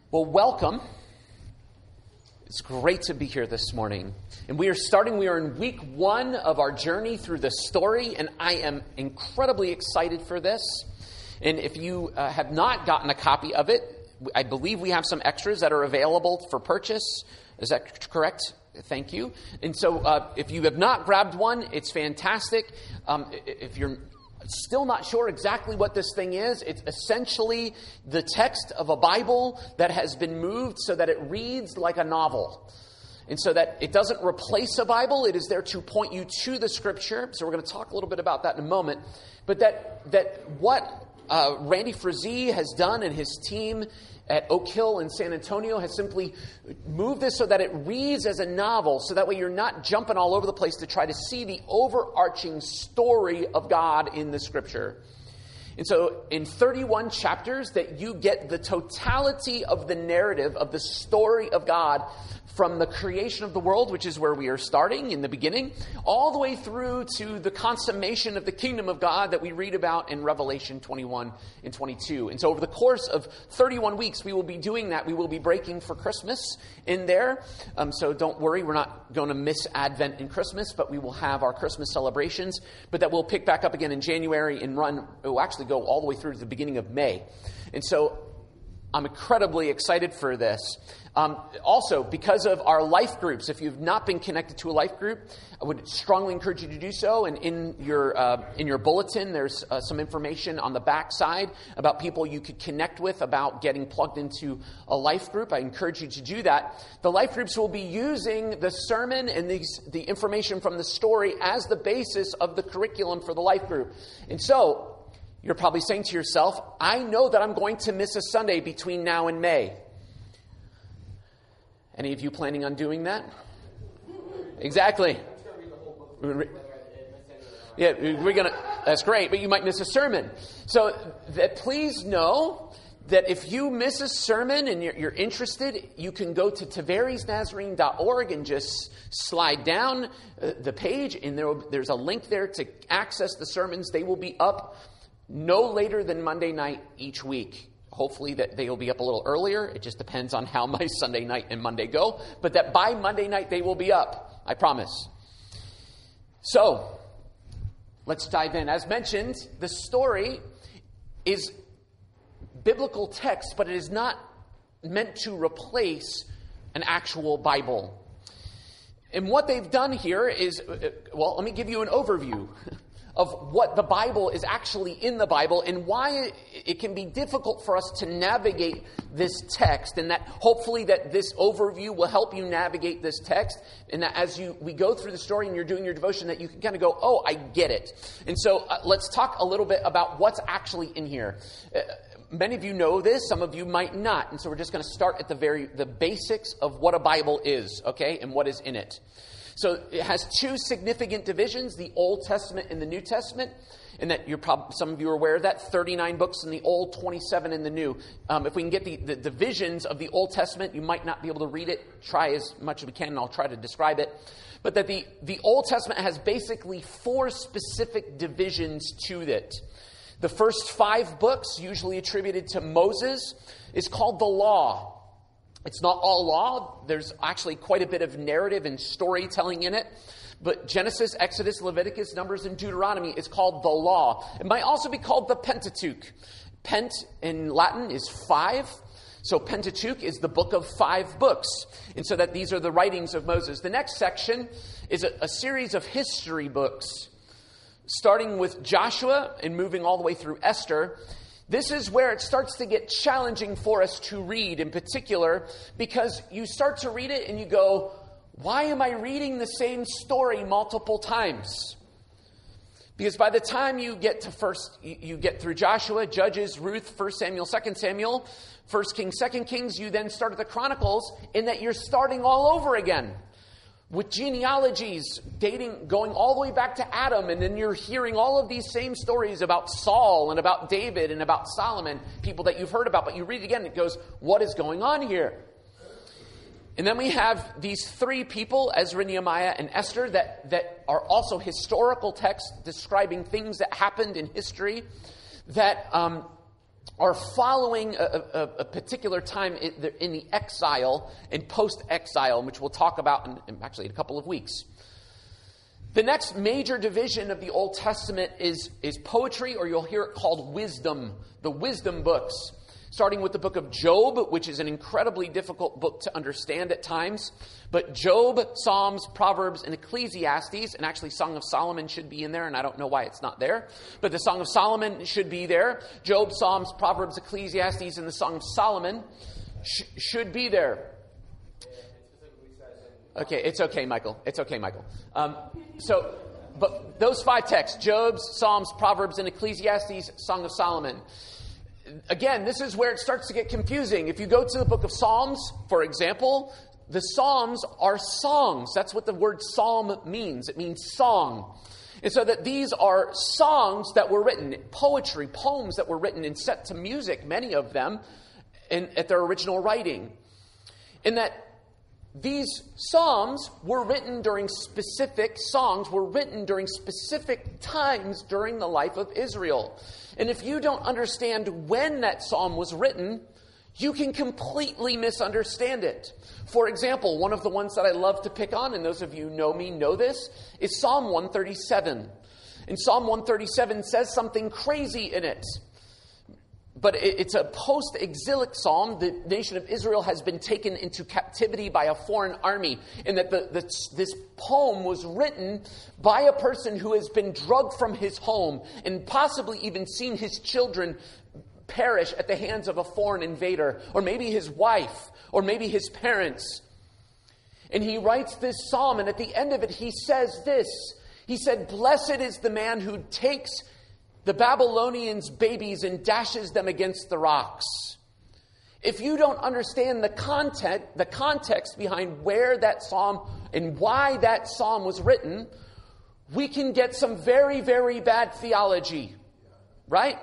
Well, welcome. It's great to be here this morning. And we are in week 1 of our journey through the story, and I am incredibly excited for this. And if you have not gotten a copy of it, I believe we have some extras that are available for purchase. Is that correct? Thank you. And so if you have not grabbed one, it's fantastic. If you're still not sure exactly what this thing is, it's essentially the text of a Bible that has been moved so that it reads like a novel. And so that it doesn't replace a Bible, it is there to point you to the Scripture. So we're going to talk a little bit about that in a moment. But that what Randy Frazee has done and his team at Oak Hill in San Antonio has simply moved this so that it reads as a novel, so that way you're not jumping all over the place to try to see the overarching story of God in the Scripture. And so in 31 chapters that you get the totality of the narrative of the story of God from the creation of the world, which is where we are starting in the beginning, all the way through to the consummation of the kingdom of God that we read about in Revelation 21 and 22. And so over the course of 31 weeks, we will be doing that. We will be breaking for Christmas in there. So don't worry, we're not going to miss Advent and Christmas, but we will have our Christmas celebrations. But that will pick back up again in January and it will actually go all the way through to the beginning of May. And so I'm incredibly excited for this. Also, because of our life groups, if you've not been connected to a life group, I would strongly encourage you to do so. And in your bulletin, there's some information on the back side about people you could connect with about getting plugged into a life group. I encourage you to do that. The life groups will be using the sermon and the information from the story as the basis of the curriculum for the life group. And so you're probably saying to yourself, I know that I'm going to miss a Sunday between now and May. Any of you planning on doing that? Exactly. Yeah, that's great, but you might miss a sermon. So please know that if you miss a sermon and you're interested, you can go to taverisnazarene.org and just slide down the page, and there's a link there to access the sermons. They will be up no later than Monday night each week. Hopefully that they will be up a little earlier. It just depends on how my Sunday night and Monday go. But that by Monday night they will be up. I promise. So, let's dive in. As mentioned, the story is biblical text, but it is not meant to replace an actual Bible. And what they've done here is, well, let me give you an overview of what the Bible is actually in the Bible and why it can be difficult for us to navigate this text, and that hopefully that this overview will help you navigate this text, and that as we go through the story and you're doing your devotion, that you can kind of go, oh, I get it. And so let's talk a little bit about what's actually in here. Many of you know this, some of you might not, and so we're just going to start at the basics of what a Bible is, okay, and what is in it. So it has 2 significant divisions, the Old Testament and the New Testament, and that some of you are aware of that, 39 books in the Old, 27 in the New. If we can get the divisions of the Old Testament, you might not be able to read it. Try as much as we can, and I'll try to describe it. But that the Old Testament has basically 4 specific divisions to it. The first 5 books, usually attributed to Moses, is called the Law. It's not all law. There's actually quite a bit of narrative and storytelling in it. But Genesis, Exodus, Leviticus, Numbers, and Deuteronomy is called the Law. It might also be called the Pentateuch. Pent in Latin is 5. So Pentateuch is the book of 5 books. And so that these are the writings of Moses. The next section is a series of history books, starting with Joshua and moving all the way through Esther. This is where it starts to get challenging for us to read in particular, because you start to read it and you go, why am I reading the same story multiple times? Because by the time you get through Joshua, Judges, Ruth, 1 Samuel, 2 Samuel, 1 Kings, 2 Kings, you then start at the Chronicles, in that you're starting all over again. With genealogies going all the way back to Adam, and then you're hearing all of these same stories about Saul and about David and about Solomon, people that you've heard about, but you read it again and it goes, what is going on here? And then we have these 3 people, Ezra, Nehemiah, and Esther, that are also historical texts describing things that happened in history that are following a particular time in the exile and post-exile, which we'll talk about in actually a couple of weeks. The next major division of the Old Testament is poetry, or you'll hear it called wisdom, the wisdom books. Starting with the book of Job, which is an incredibly difficult book to understand at times. But Job, Psalms, Proverbs, and Ecclesiastes, and actually Song of Solomon should be in there, and I don't know why it's not there. But the Song of Solomon should be there. Job, Psalms, Proverbs, Ecclesiastes, and the Song of Solomon should be there. Okay, it's okay, Michael. It's okay, Michael. But those 5 texts, Job, Psalms, Proverbs, and Ecclesiastes, Song of Solomon. Again, this is where it starts to get confusing. If you go to the book of Psalms, for example, the Psalms are songs. That's what the word psalm means. It means song. And so that these are songs that were written, poetry, poems that were written and set to music, many of them, at their original writing. And that these psalms were written during specific times during the life of Israel. And if you don't understand when that psalm was written, you can completely misunderstand it. For example, one of the ones that I love to pick on, and those of you who know me know this, is Psalm 137. And Psalm 137 says something crazy in it. But it's a post-exilic psalm. The nation of Israel has been taken into captivity by a foreign army. And that this poem was written by a person who has been drugged from his home and possibly even seen his children perish at the hands of a foreign invader. Or maybe his wife. Or maybe his parents. And he writes this psalm, and at the end of it he says this. He said, "Blessed is the man who takes the Babylonians' babies and dashes them against the rocks." If you don't understand the context behind where that psalm and why that psalm was written, we can get some very, very bad theology, right?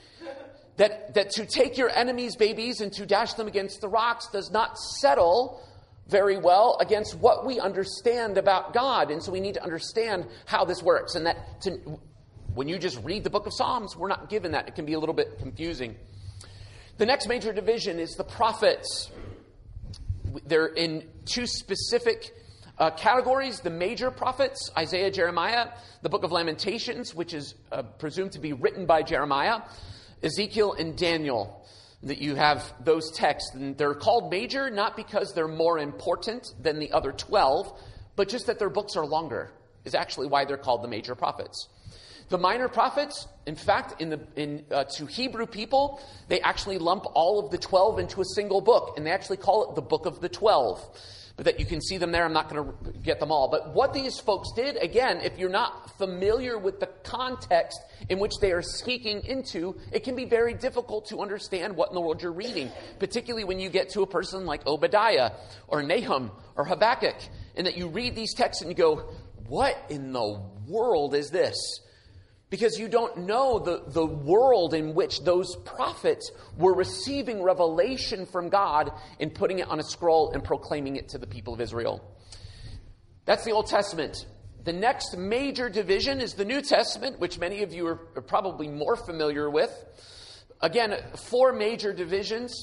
That to take your enemies' babies and to dash them against the rocks does not settle very well against what we understand about God. And so we need to understand how this works. And when you just read the book of Psalms, we're not given that. It can be a little bit confusing. The next major division is the prophets. They're in 2 specific categories. The major prophets, Isaiah, Jeremiah, the book of Lamentations, which is presumed to be written by Jeremiah, Ezekiel, and Daniel. That you have those texts. And they're called major not because they're more important than the other 12, but just that their books are longer is actually why they're called the major prophets. The minor prophets, in fact, to Hebrew people, they actually lump all of the 12 into a single book, and they actually call it the Book of the 12. But that you can see them there, I'm not going to get them all. But what these folks did, again, if you're not familiar with the context in which they are speaking into, it can be very difficult to understand what in the world you're reading, particularly when you get to a person like Obadiah or Nahum or Habakkuk, and that you read these texts and you go, what in the world is this? Because you don't know the world in which those prophets were receiving revelation from God and putting it on a scroll and proclaiming it to the people of Israel. That's the Old Testament. The next major division is the New Testament, which many of you are probably more familiar with. Again, 4 major divisions.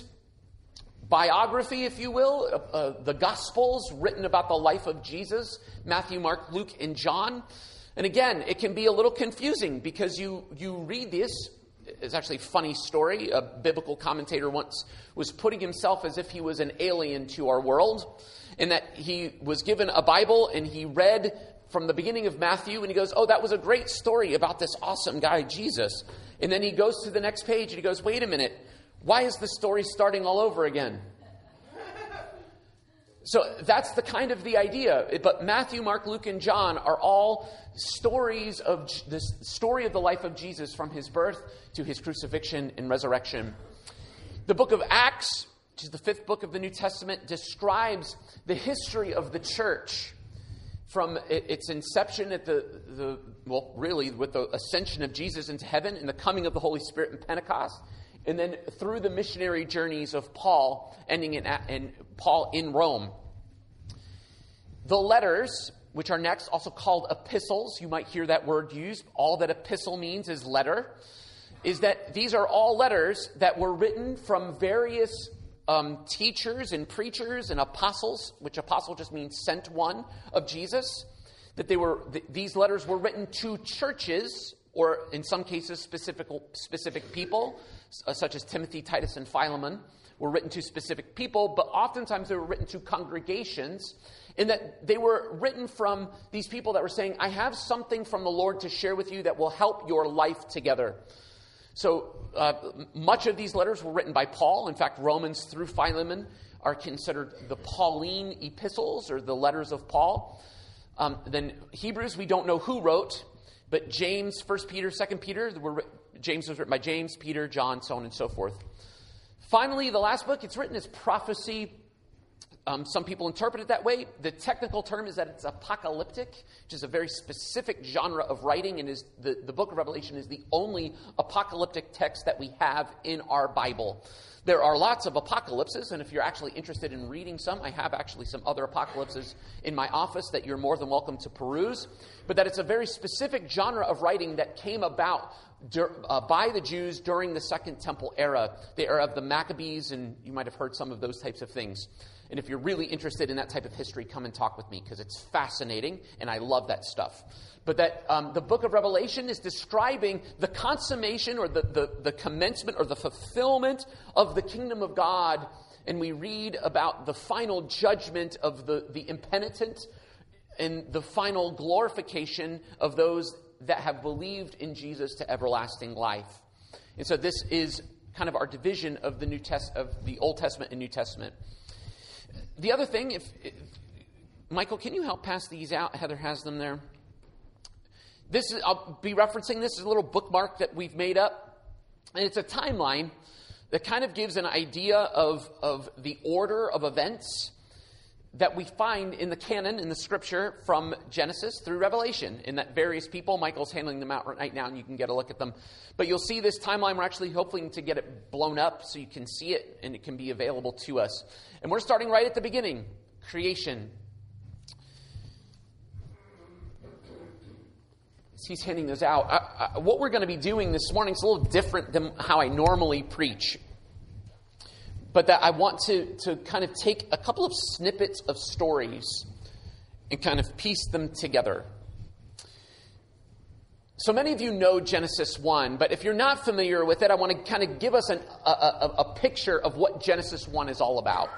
Biography, if you will, the Gospels written about the life of Jesus, Matthew, Mark, Luke, and John. And again, it can be a little confusing because you read this. It's actually a funny story. A biblical commentator once was putting himself as if he was an alien to our world, and that he was given a Bible and he read from the beginning of Matthew and he goes, "Oh, that was a great story about this awesome guy, Jesus." And then he goes to the next page and he goes, "Wait a minute, why is the story starting all over again?" So that's the kind of the idea. But Matthew, Mark, Luke, and John are all stories of the story of the life of Jesus from his birth to his crucifixion and resurrection. The book of Acts, which is the 5th book of the New Testament, describes the history of the church from its inception at really with the ascension of Jesus into heaven and the coming of the Holy Spirit in Pentecost, and then through the missionary journeys of Paul, ending in Paul in Rome. The letters, which are next, also called epistles. You might hear that word used. All that epistle means is letter. is that these are all letters that were written from various teachers and preachers and apostles, which apostle just means sent one of Jesus, that these letters were written to churches, or in some cases specific people, such as Timothy, Titus, and Philemon, were written to specific people, but oftentimes they were written to congregations, in that they were written from these people that were saying, I have something from the Lord to share with you that will help your life together. So much of these letters were written by Paul. In fact, Romans through Philemon are considered the Pauline epistles, or the letters of Paul. Then Hebrews, we don't know who wrote, but James, 1 Peter, 2 Peter, James was written by James, Peter, John, so on and so forth. Finally, the last book, it's written as prophecy. Some people interpret it that way. The technical term is that it's apocalyptic, which is a very specific genre of writing, and is the book of Revelation is the only apocalyptic text that we have in our Bible. There are lots of apocalypses, and if you're actually interested in reading some, I have actually some other apocalypses in my office that you're more than welcome to peruse, but that it's a very specific genre of writing that came about by the Jews during the Second Temple era, the era of the Maccabees, and you might have heard some of those types of things. And if you're really interested in that type of history, come and talk with me, because it's fascinating, and I love that stuff. But that the book of Revelation is describing the consummation, or the commencement, or the fulfillment of the kingdom of God. And we read about the final judgment of the impenitent, and the final glorification of those that have believed in Jesus to everlasting life. And so this is kind of our division of the Old Testament and New Testament. The other thing, Michael, can you help pass these out? Heather has them there. I'll be referencing this as a little bookmark that we've made up. And it's a timeline that kind of gives an idea of the order of events that we find in the canon, in the scripture, from Genesis through Revelation, in that various people, Michael's handing them out right now, and you can get a look at them. But you'll see this timeline. We're actually hoping to get it blown up so you can see it, and it can be available to us. And we're starting right at the beginning, creation. As he's handing those out, what we're going to be doing this morning is a little different than how I normally preach. But that I want to kind of take a couple of snippets of stories and kind of piece them together. So many of you know Genesis 1, but if you're not familiar with it, I want to kind of give us a picture of what Genesis 1 is all about.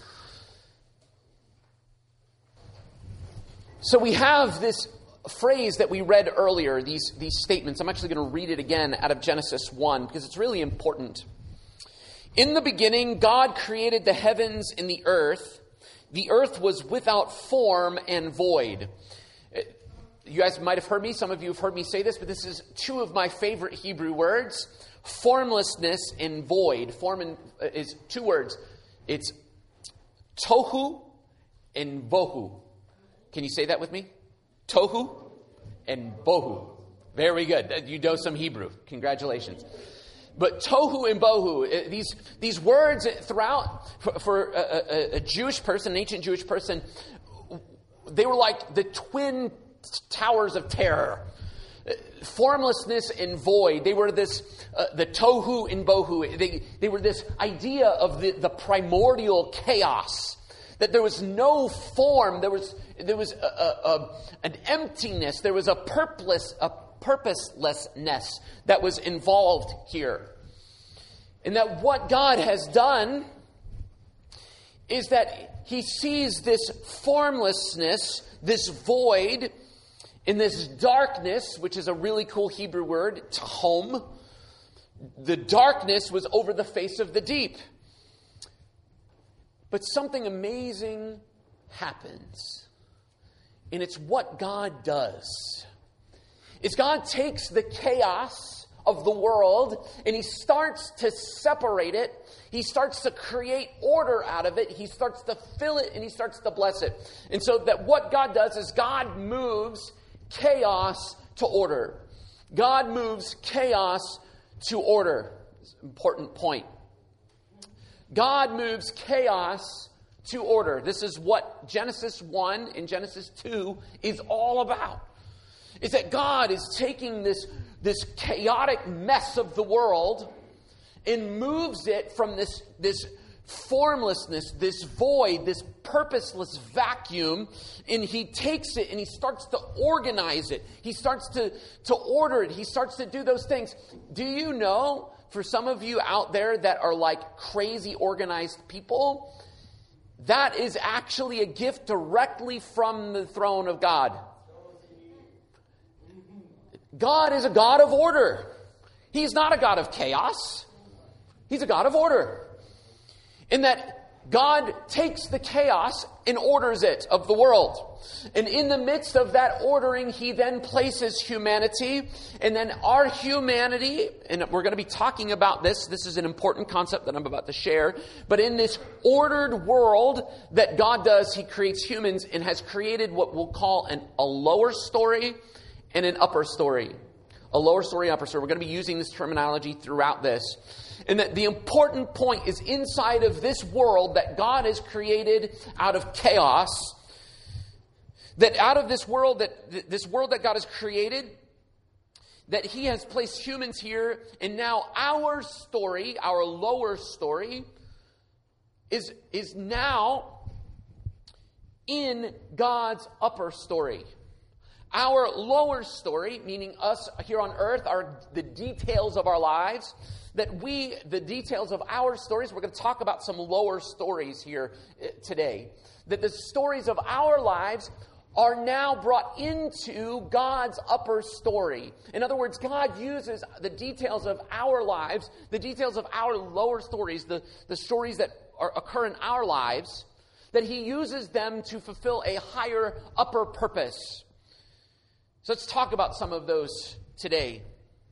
So we have this phrase that we read earlier, these statements. I'm actually going to read it again out of Genesis 1 because it's really important. In the beginning, God created the heavens and the earth. The earth was without form and void. You guys might have heard me. Some of you have heard me say this, but this is two of my favorite Hebrew words. Formlessness and void. Form is two words. It's tohu and bohu. Can you say that with me? Tohu and bohu. Very good. You know some Hebrew. Congratulations. But tohu and bohu, these words throughout, for a Jewish person, an ancient Jewish person, they were like the twin towers of terror. Formlessness and void. They were this, the tohu and bohu. They were this idea of the primordial chaos. That there was no form. There was an emptiness. There was a purposelessness that was involved here. And that what God has done is that he sees this formlessness, this void, in this darkness, which is a really cool Hebrew word, tahom. The darkness was over the face of the deep. But something amazing happens. And it's what God does. Is God takes the chaos of the world and he starts to separate it. He starts to create order out of it. He starts to fill it and he starts to bless it. And so that what God does is God moves chaos to order. God moves chaos to order. It's an important point. God moves chaos to order. This is what Genesis 1 and Genesis 2 is all about. Is that God is taking this this chaotic mess of the world and moves it from this formlessness, this void, this purposeless vacuum, and he takes it and he starts to organize it. He starts to order it. He starts to do those things. Do you know, for some of you out there that are like crazy organized people, that is actually a gift directly from the throne of God. God is a God of order. He's not a God of chaos. He's a God of order. In that God takes the chaos and orders it of the world. And in the midst of that ordering, he then places humanity. And then our humanity, and we're going to be talking about this. This is an important concept that I'm about to share. But in this ordered world that God does, he creates humans and has created what we'll call a lower story and an upper story. A lower story, upper story. We're going to be using this terminology throughout this. And that the important point is inside of this world that God has created out of chaos, that out of this world that God has created, that he has placed humans here, and now our story, our lower story, is now in God's upper story. Our lower story, meaning us here on earth, are the details of our lives. The details of our stories, we're going to talk about some lower stories here today. That the stories of our lives are now brought into God's upper story. In other words, God uses the details of our lives, the details of our lower stories, the stories that occur in our lives, that he uses them to fulfill a higher upper purpose. So let's talk about some of those today.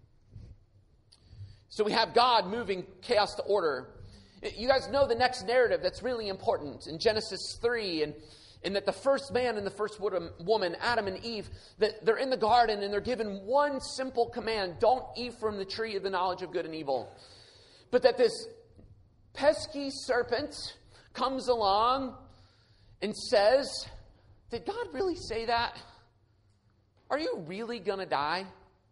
So we have God moving chaos to order. You guys know the next narrative that's really important in Genesis 3, and that the first man and the first woman, Adam and Eve, that they're in the garden and they're given one simple command: don't eat from the tree of the knowledge of good and evil. But that this pesky serpent comes along and says, did God really say that? Are you really going to die?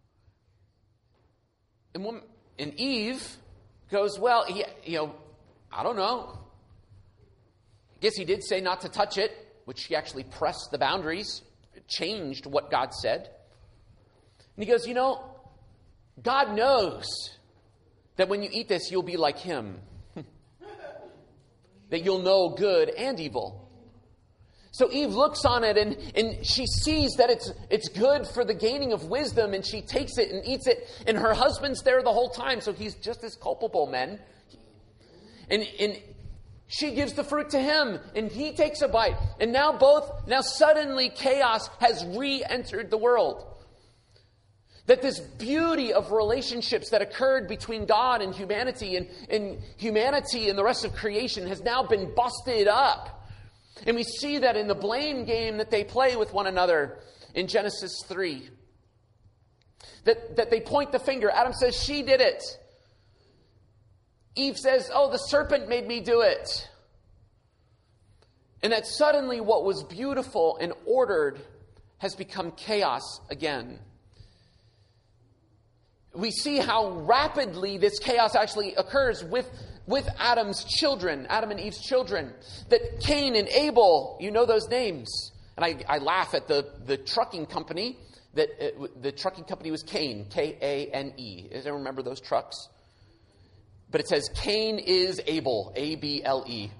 And Eve goes, well, I don't know. I guess he did say not to touch it, which he actually pressed the boundaries. It changed what God said. And he goes, God knows that when you eat this, you'll be like him. That you'll know good and evil. So Eve looks on it and she sees that it's good for the gaining of wisdom, and she takes it and eats it, and her husband's there the whole time, so he's just as culpable, men. And she gives the fruit to him, and he takes a bite. And now suddenly chaos has re-entered the world. That this beauty of relationships that occurred between God and humanity and humanity and the rest of creation has now been busted up. And we see that in the blame game that they play with one another in Genesis 3. That they point the finger. Adam says, she did it. Eve says, oh, the serpent made me do it. And that suddenly what was beautiful and ordered has become chaos again. We see how rapidly this chaos actually occurs with Adam's children, Adam and Eve's children. That Cain and Abel, you know those names. And I laugh at the trucking company. The trucking company was Cain, K-A-N-E. Does anyone remember those trucks? But it says Cain is Abel, A-B-L-E.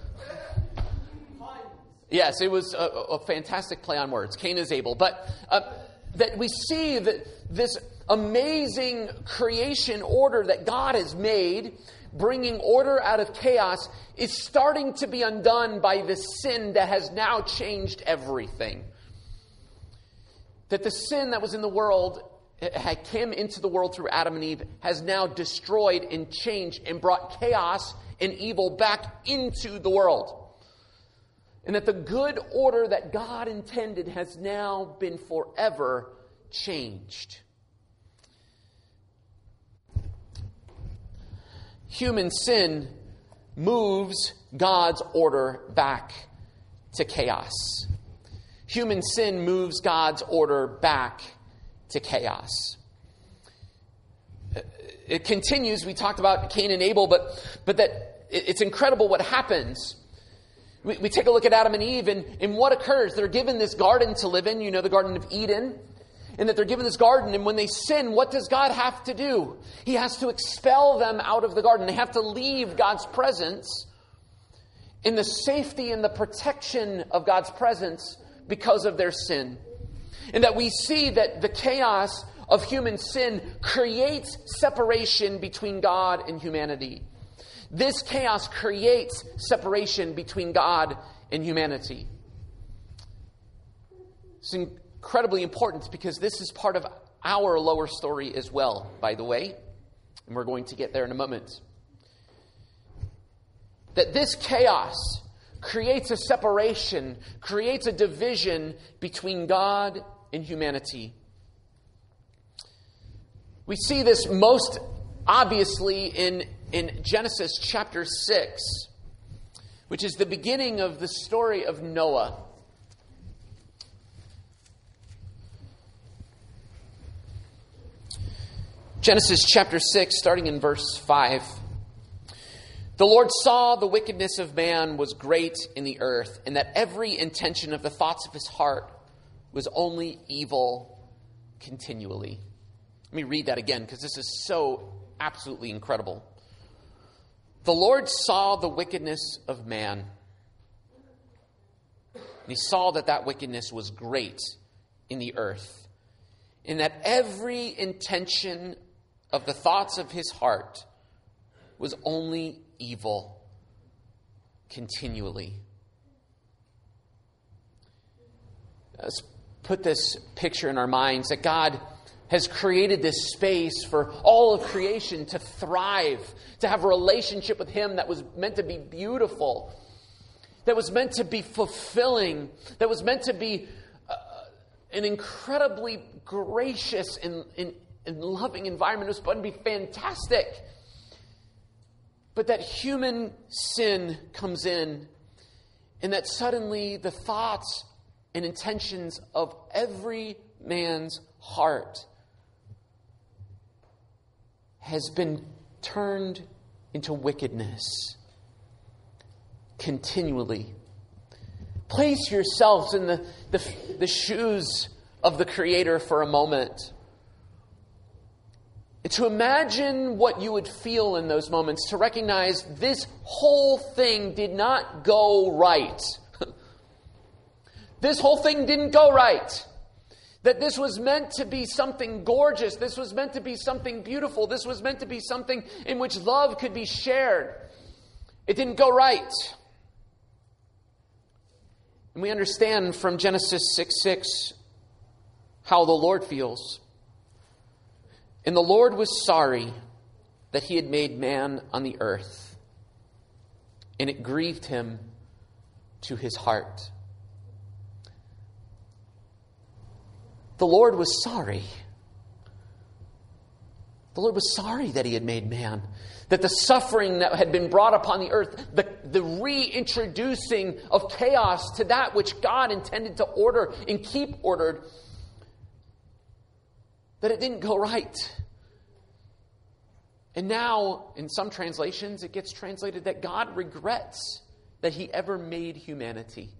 Yes, it was a fantastic play on words. Cain is Abel. But that we see that this amazing creation order that God has made, bringing order out of chaos, is starting to be undone by the sin that has now changed everything. That the sin that was in the world, had came into the world through Adam and Eve, has now destroyed and changed and brought chaos and evil back into the world. And that the good order that God intended has now been forever changed. Human sin moves God's order back to chaos. Human sin moves God's order back to chaos. it continues. We talked about Cain and Abel, but that it's incredible what happens. We take a look at Adam and Eve, and what occurs. They're given this garden to live in, the Garden of Eden, and that they're given this garden, and when they sin, what does God have to do? He has to expel them out of the garden. They have to leave God's presence in the safety and the protection of God's presence because of their sin. And that we see that the chaos of human sin creates separation between God and humanity. This chaos creates separation between God and humanity. It's incredibly important because this is part of our lower story as well, by the way. And we're going to get there in a moment. That this chaos creates a separation, creates a division between God and humanity. We see this most obviously in Genesis chapter 6, which is the beginning of the story of Noah. Genesis chapter 6, starting in verse 5. The Lord saw the wickedness of man was great in the earth, and that every intention of the thoughts of his heart was only evil continually. Let me read that again, because this is so absolutely incredible. The Lord saw the wickedness of man. And he saw that wickedness was great in the earth, and that every intention of the thoughts of his heart was only evil continually. Let's put this picture in our minds that God has created this space for all of creation to thrive, to have a relationship with Him that was meant to be beautiful, that was meant to be fulfilling, that was meant to be an incredibly gracious and loving environment. It was meant to be fantastic. But that human sin comes in, and that suddenly the thoughts and intentions of every man's heart has been turned into wickedness continually. Place yourselves in the shoes of the Creator for a moment. And to imagine what you would feel in those moments, to recognize this whole thing did not go right. This whole thing didn't go right. That this was meant to be something gorgeous. This was meant to be something beautiful. This was meant to be something in which love could be shared. It didn't go right. And we understand from Genesis 6:6 how the Lord feels. And the Lord was sorry that He had made man on the earth, and it grieved Him to His heart. The Lord was sorry. The Lord was sorry that He had made man. That the suffering that had been brought upon the earth, the reintroducing of chaos to that which God intended to order and keep ordered, that it didn't go right. And now, in some translations, it gets translated that God regrets that He ever made humanity.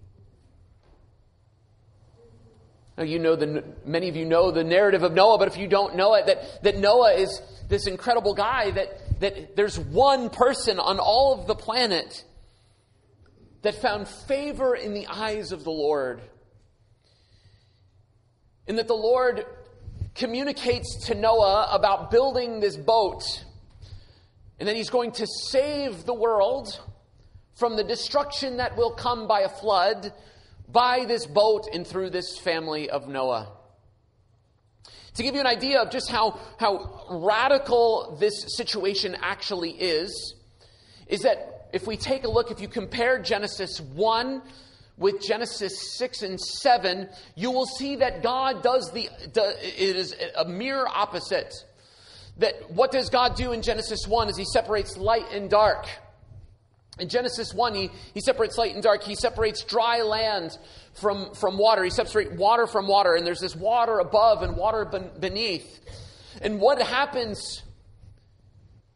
Now, many of you know the narrative of Noah, but if you don't know it, that Noah is this incredible guy, that there's one person on all of the planet that found favor in the eyes of the Lord. And that the Lord communicates to Noah about building this boat, and that He's going to save the world from the destruction that will come by a flood, by this boat and through this family of Noah. To give you an idea of just how radical this situation actually is that if we take a look, if you compare Genesis 1 with Genesis 6 and 7, you will see that God it is a mirror opposite. That what does God do in Genesis 1 is He separates light and dark. In Genesis 1, he separates light and dark. He separates dry land from water. He separates water from water. And there's this water above and water beneath. And what happens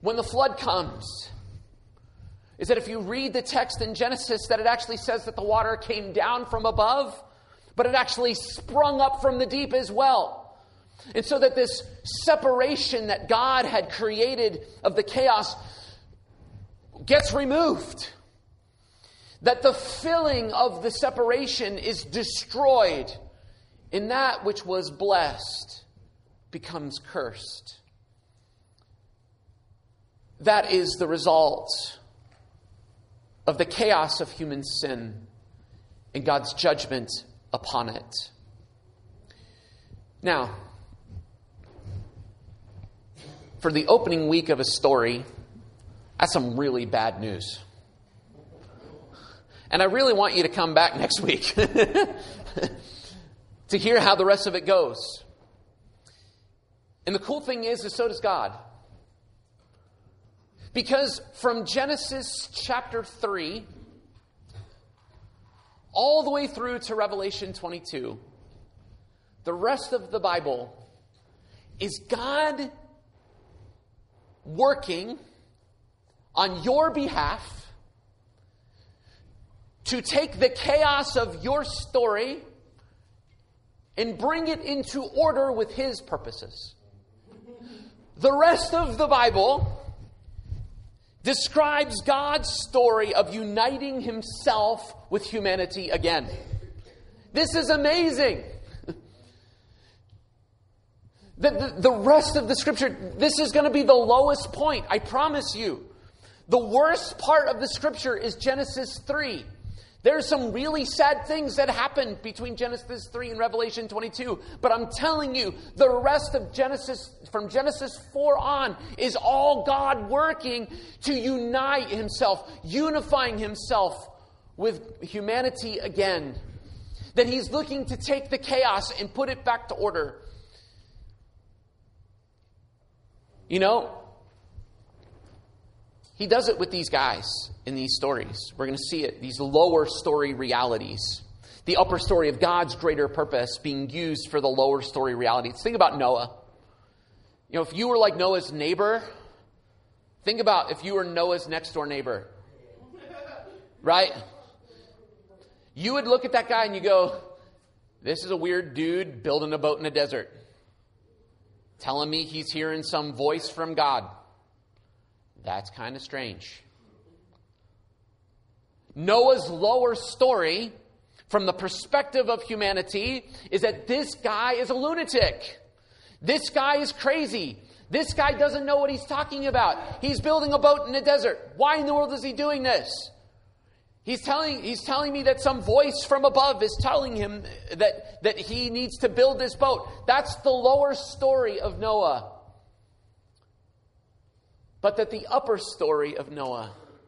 when the flood comes is that if you read the text in Genesis, that it actually says that the water came down from above, but it actually sprung up from the deep as well. And so that this separation that God had created of the chaos gets removed. That the filling of the separation is destroyed, and that which was blessed becomes cursed. That is the result of the chaos of human sin and God's judgment upon it. Now, for the opening week of a story, that's some really bad news. And I really want you to come back next week to hear how the rest of it goes. And the cool thing is so does God. Because from Genesis chapter 3 all the way through to Revelation 22, the rest of the Bible is God working on your behalf to take the chaos of your story and bring it into order with His purposes. The rest of the Bible describes God's story of uniting Himself with humanity again. This is amazing. The rest of the Scripture, this is going to be the lowest point, I promise you. The worst part of the Scripture is Genesis 3. There's some really sad things that happen between Genesis 3 and Revelation 22. But I'm telling you, the rest of Genesis, from Genesis 4 on, is all God working to unite Himself, unifying Himself with humanity again. That He's looking to take the chaos and put it back to order. You know, He does it with these guys in these stories. We're going to see it, these lower story realities. The upper story of God's greater purpose being used for the lower story realities. Think about Noah. You know, if you were like Noah's neighbor, think about if you were Noah's next door neighbor. Right? You would look at that guy and you go, this is a weird dude building a boat in a desert. Telling me he's hearing some voice from God. That's kind of strange. Noah's lower story, from the perspective of humanity, is that this guy is a lunatic. This guy is crazy. This guy doesn't know what he's talking about. He's building a boat in a desert. Why in the world is he doing this? He's telling me that some voice from above is telling him that he needs to build this boat. That's the lower story of Noah. But that the upper story of Noah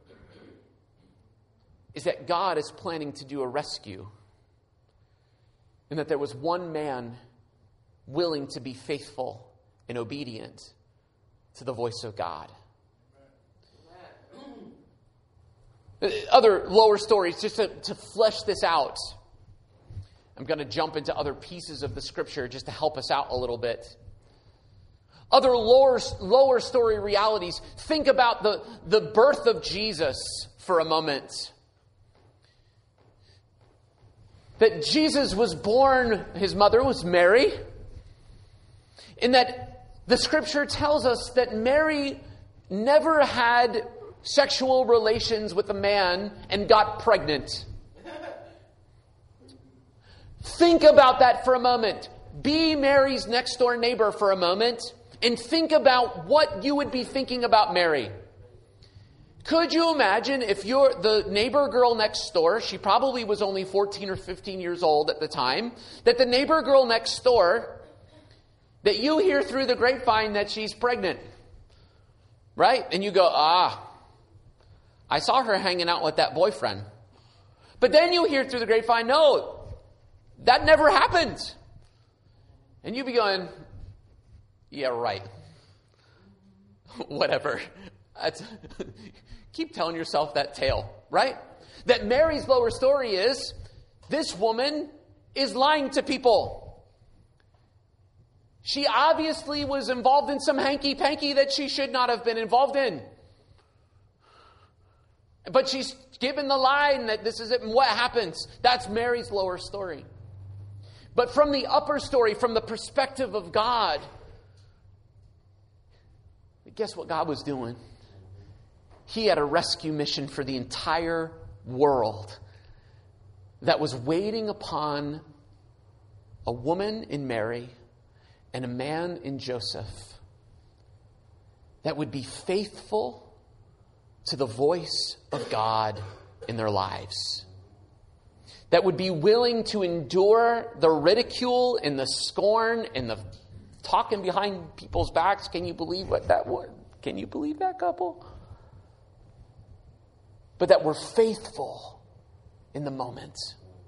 is that God is planning to do a rescue. And that there was one man willing to be faithful and obedient to the voice of God. Other lower stories, just to flesh this out. I'm going to jump into other pieces of the Scripture just to help us out a little bit. Other lower story realities. Think about the birth of Jesus for a moment. That Jesus was born, his mother was Mary. And that the Scripture tells us that Mary never had sexual relations with a man and got pregnant. Think about that for a moment. Be Mary's next door neighbor for a moment. And think about what you would be thinking about Mary. Could you imagine if you're the neighbor girl next door, she probably was only 14 or 15 years old at the time, that the neighbor girl next door, that you hear through the grapevine that she's pregnant. Right? And you go, I saw her hanging out with that boyfriend. But then you hear through the grapevine, no, that never happened. And you be going, yeah, right. Whatever. Keep telling yourself that tale, right? That Mary's lower story is, this woman is lying to people. She obviously was involved in some hanky-panky that she should not have been involved in. But she's given the line that this is it and what happens. That's Mary's lower story. But from the upper story, from the perspective of God, guess what God was doing? He had a rescue mission for the entire world that was waiting upon a woman in Mary and a man in Joseph that would be faithful to the voice of God in their lives. That would be willing to endure the ridicule and the scorn and the talking behind people's backs. Can you believe what that was? Can you believe that couple? But that we're faithful in the moment.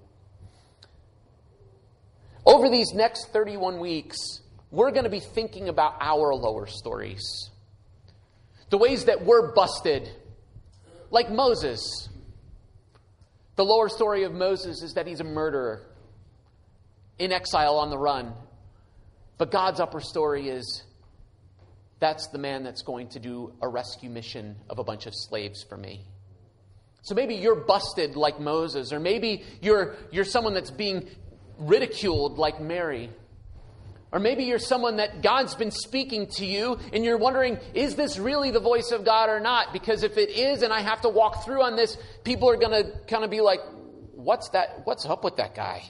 Over these next 31 weeks, we're going to be thinking about our lower stories. The ways that we're busted. Like Moses. The lower story of Moses is that he's a murderer. In exile on the run. But God's upper story is that's the man that's going to do a rescue mission of a bunch of slaves for me. So maybe you're busted like Moses, or maybe you're someone that's being ridiculed like Mary. Or maybe you're someone that God's been speaking to you and you're wondering, is this really the voice of God or not? Because if it is and I have to walk through on this, people are going to kind of be like, what's that? What's up with that guy?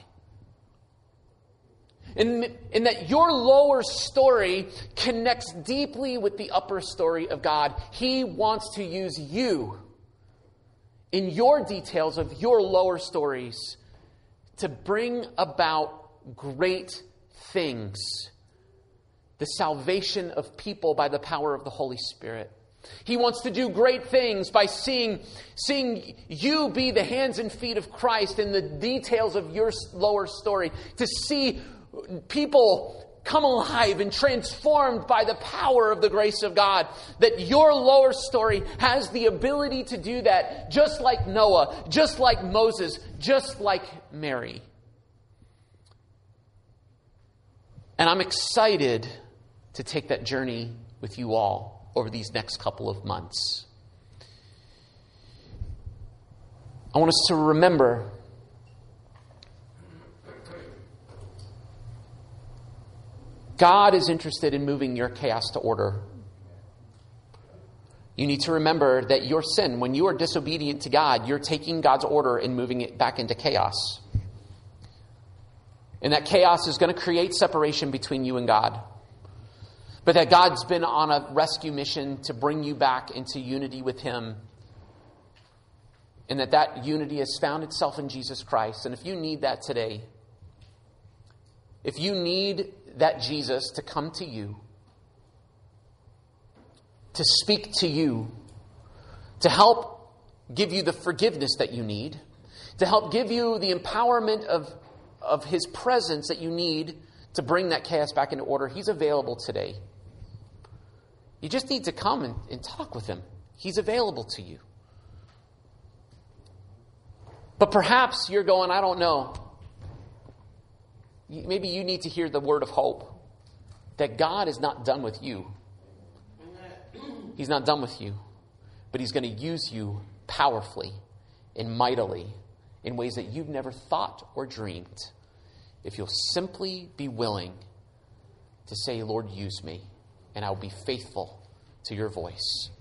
And that your lower story connects deeply with the upper story of God. He wants to use you in your details of your lower stories to bring about great things. The salvation of people by the power of the Holy Spirit. He wants to do great things by seeing you be the hands and feet of Christ in the details of your lower story. To see people come alive and transformed by the power of the grace of God. That your lower story has the ability to do that, just like Noah, just like Moses, just like Mary. And I'm excited to take that journey with you all over these next couple of months. I want us to remember God is interested in moving your chaos to order. You need to remember that your sin, when you are disobedient to God, you're taking God's order and moving it back into chaos. And that chaos is going to create separation between you and God. But that God's been on a rescue mission to bring you back into unity with Him. And that unity has found itself in Jesus Christ. And if you need that today, if you need that Jesus to come to you, to speak to you, to help give you the forgiveness that you need, to help give you the empowerment of His presence that you need to bring that chaos back into order, He's available today. You just need to come and talk with Him. He's available to you. But perhaps you're going, I don't know. Maybe you need to hear the word of hope. That God is not done with you. He's not done with you. But He's going to use you powerfully and mightily in ways that you've never thought or dreamed. If you'll simply be willing to say, Lord, use me. And I'll be faithful to your voice.